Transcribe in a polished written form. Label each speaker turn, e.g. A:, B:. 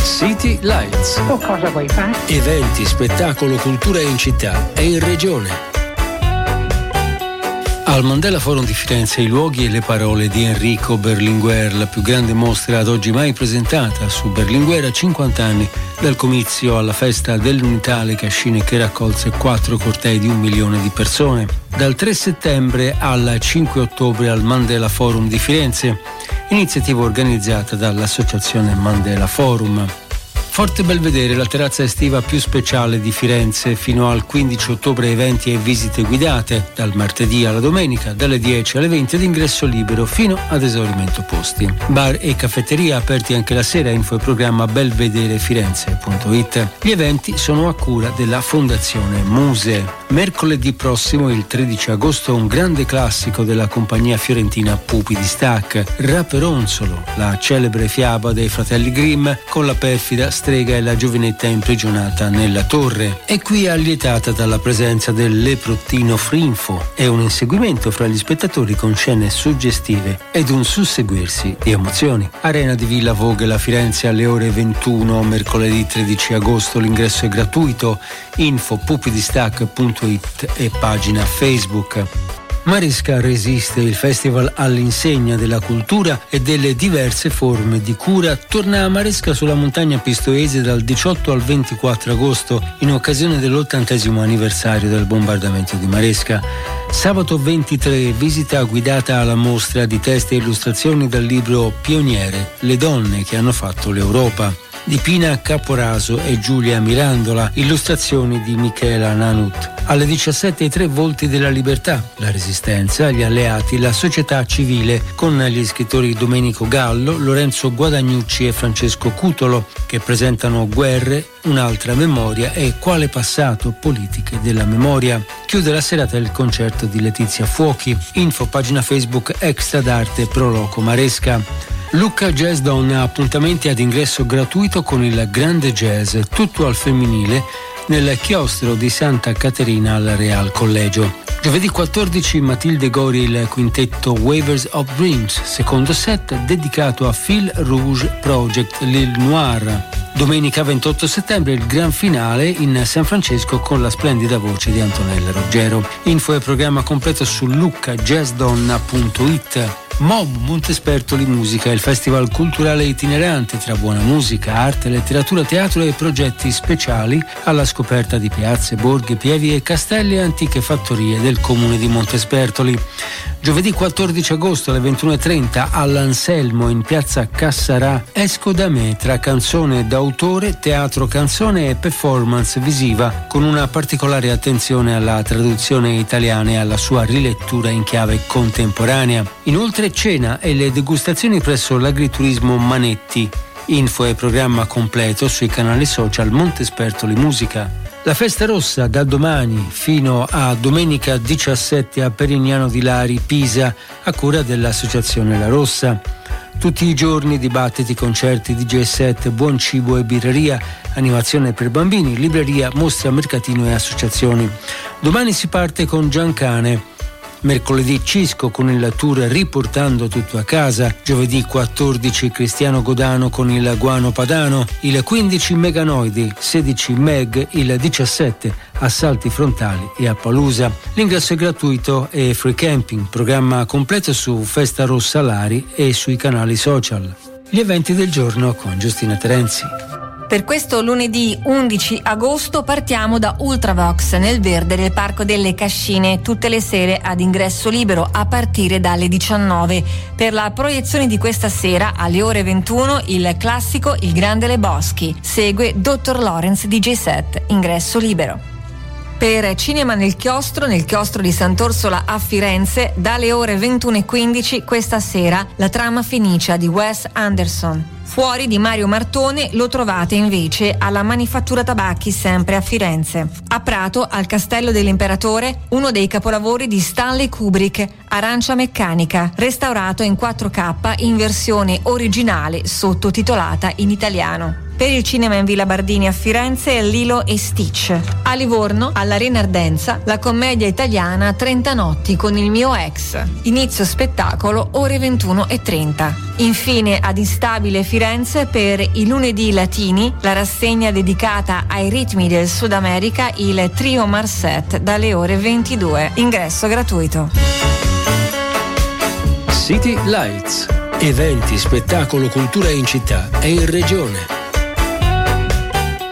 A: City Lights.
B: O cosa vuoi fare?
A: Eventi, spettacolo, cultura in città e in regione. Al Mandela Forum di Firenze i luoghi e le parole di Enrico Berlinguer, la più grande mostra ad oggi mai presentata su Berlinguer a 50 anni dal comizio alla festa dell'Unità alle Cascine che raccolse 4 cortei di 1 milione di persone. Dal 3 settembre al 5 ottobre al Mandela Forum di Firenze, iniziativa organizzata dall'Associazione Mandela Forum. Forte Belvedere, la terrazza estiva più speciale di Firenze, fino al 15 ottobre eventi e visite guidate, dal martedì alla domenica, dalle 10 alle 20 ad ingresso libero fino ad esaurimento posti. Bar e caffetteria aperti anche la sera, info e programma belvederefirenze.it. Gli eventi sono a cura della Fondazione Muse. Mercoledì prossimo, il 13 agosto, un grande classico della compagnia fiorentina Pupi di Stac, Raperonzolo, la celebre fiaba dei fratelli Grimm con la perfida strega e la giovinetta imprigionata nella torre. È qui allietata dalla presenza del leprottino Frinfo e un inseguimento fra gli spettatori con scene suggestive ed un susseguirsi di emozioni. Arena di Villa Voghela, Firenze, alle ore 21, mercoledì 13 agosto. L'ingresso è gratuito. Info pupidistac.it e pagina Facebook. Maresca resiste, il festival all'insegna della cultura e delle diverse forme di cura torna a Maresca sulla montagna pistoiese dal 18 al 24 agosto in occasione dell'80° anniversario del bombardamento di Maresca. Sabato 23, visita guidata alla mostra di testi e illustrazioni dal libro Pioniere, le donne che hanno fatto l'Europa, di Pina Caporaso e Giulia Mirandola, illustrazioni di Michela Nanut. Alle 17 i 3 volti della libertà, la resistenza, gli alleati, la società civile, con gli scrittori Domenico Gallo, Lorenzo Guadagnucci e Francesco Cutolo, che presentano Guerre, un'altra memoria e Quale passato, politiche della memoria. Chiude la serata il concerto di Letizia Fuochi. Info pagina Facebook Extra d'Arte Pro Loco Maresca. Lucca Jazz Donna, appuntamenti ad ingresso gratuito con il grande jazz, tutto al femminile, nel chiostro di Santa Caterina al Real Collegio. Giovedì 14 Matilde Gori, il quintetto Waivers of Dreams, secondo set dedicato a Fil Rouge Project L'Île Noire. Domenica 28 settembre il gran finale in San Francesco con la splendida voce di Antonella Ruggero. Info e programma completo su luccajazzdonna.it. MOM Montespertoli Musica, il festival culturale itinerante tra buona musica, arte, letteratura, teatro e progetti speciali alla scoperta di piazze, borghi, pievi e castelli e antiche fattorie del comune di Montespertoli. Giovedì 14 agosto alle 21:30 all'Anselmo in piazza Cassarà, Esco da me, tra canzone d'autore, teatro canzone e performance visiva, con una particolare attenzione alla traduzione italiana e alla sua rilettura in chiave contemporanea. Inoltre cena e le degustazioni presso l'agriturismo Manetti. Info e programma completo sui canali social Montespertoli Musica. La festa rossa da domani fino a domenica 17 a Perignano di Lari, Pisa, a cura dell'Associazione La Rossa. Tutti i giorni dibattiti, concerti, DJ set, buon cibo e birreria, animazione per bambini, libreria, mostra, mercatino e associazioni. Domani si parte con Giancane. Mercoledì Cisco con il tour Riportando tutto a casa, giovedì 14 Cristiano Godano con il Guano Padano, il 15 Meganoidi, 16 Meg, il 17 Assalti Frontali e Appalusa. L'ingresso è gratuito e free camping, programma completo su Festa Rossa Lari e sui canali social. Gli eventi del giorno con Giustina Terenzi.
C: Per questo lunedì 11 agosto partiamo da Ultravox nel verde del Parco delle Cascine, tutte le sere ad ingresso libero a partire dalle 19. Per la proiezione di questa sera alle ore 21 il classico Il Grande Le Boschi, segue Dr. Lawrence DJ set, ingresso libero. Per Cinema nel chiostro di Sant'Orsola a Firenze, dalle ore 21:15 questa sera La trama Fenicia di Wes Anderson. Fuori di Mario Martone lo trovate invece alla Manifattura Tabacchi, sempre a Firenze. A Prato, al Castello dell'Imperatore, uno dei capolavori di Stanley Kubrick, Arancia Meccanica, restaurato in 4K in versione originale sottotitolata in italiano. Per il cinema in Villa Bardini a Firenze Lilo e Stitch. A Livorno, all'Arena Ardenza, la commedia italiana 30 notti con il mio ex. Inizio spettacolo ore 21:30. Infine ad Instabile Firenze per i lunedì latini, la rassegna dedicata ai ritmi del Sud America, il Trio Marset dalle ore 22. Ingresso gratuito.
A: City Lights. Eventi, spettacolo, cultura in città e in regione.